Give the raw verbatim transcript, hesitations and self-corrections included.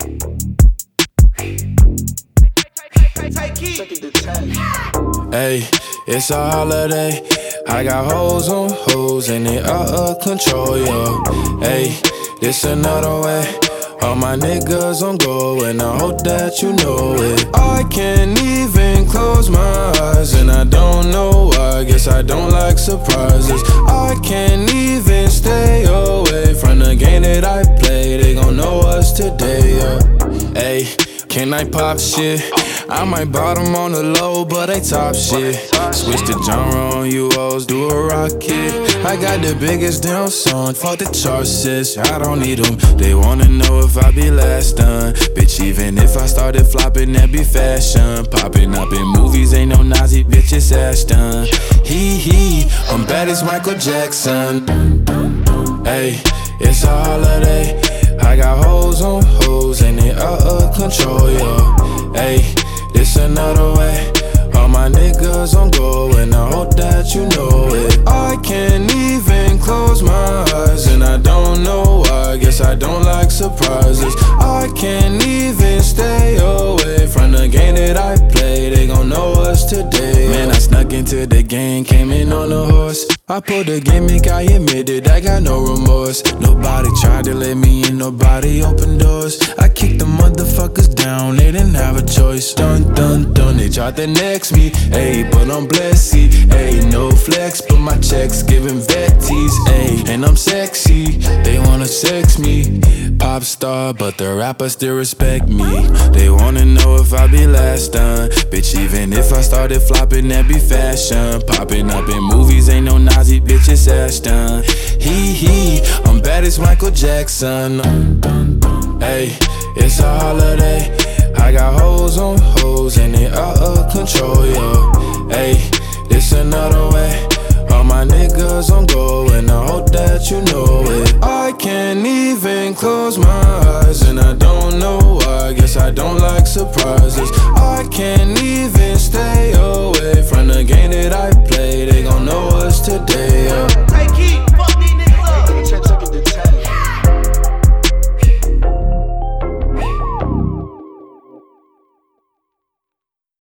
Hey, it's a holiday. I got hoes on hoes and they out of control, yo. Hey, this another way. All my niggas on go and I hope that you know it. I can't even close my eyes and I don't know why. Guess I don't like surprises. I can't even stay away from the game that I play. They gon' know us today, yeah. Hey, can I pop shit? I might bottom on the low, but I top shit. Switch the genre on you hoes, do a rocket. I got the biggest damn song, fuck the charts, sis. I don't need them. They wanna know if I be last done. Bitch, even if I started flopping, that be fashion. Popping up in movies, ain't no Nazi, bitch, it's Ashton. Hee hee, I'm bad as Michael Jackson. Hey, it's a holiday. I got hoes on hoes and they out of control, yo. Hey, this another way. All my niggas on go and I hope that you know it. I can't even close my eyes and I don't know why. Guess I don't like surprises. I can't even stay away from the game that I play. They gon' know us today. Man, I snuck into the game, came in on a horse. I pulled the gimmick, I admit it, I got no remorse. Nobody tried to let me in, nobody opened doors. I kicked the motherfuckers down, they didn't have a choice. Dun dun dun, they tried to next me, ayy, but I'm blessed, ayy. No flex, but my checks giving vetties, ayy. And I'm sexy, they wanna sex me. Pop star, but the rappers still respect me. They wanna know if I be last done. Bitch, even if I started flopping, that be fashion. Popping up in movies, ain't no Nazi, bitch, it's Ashton. Hee hee, I'm bad as Michael Jackson. Hey, it's a holiday. I got hoes on hoes and they out of control, yo. Hey, this another way. All my niggas on go and I hope that you know it. I can't even close my eyes and I don't know why. Guess I don't like surprises.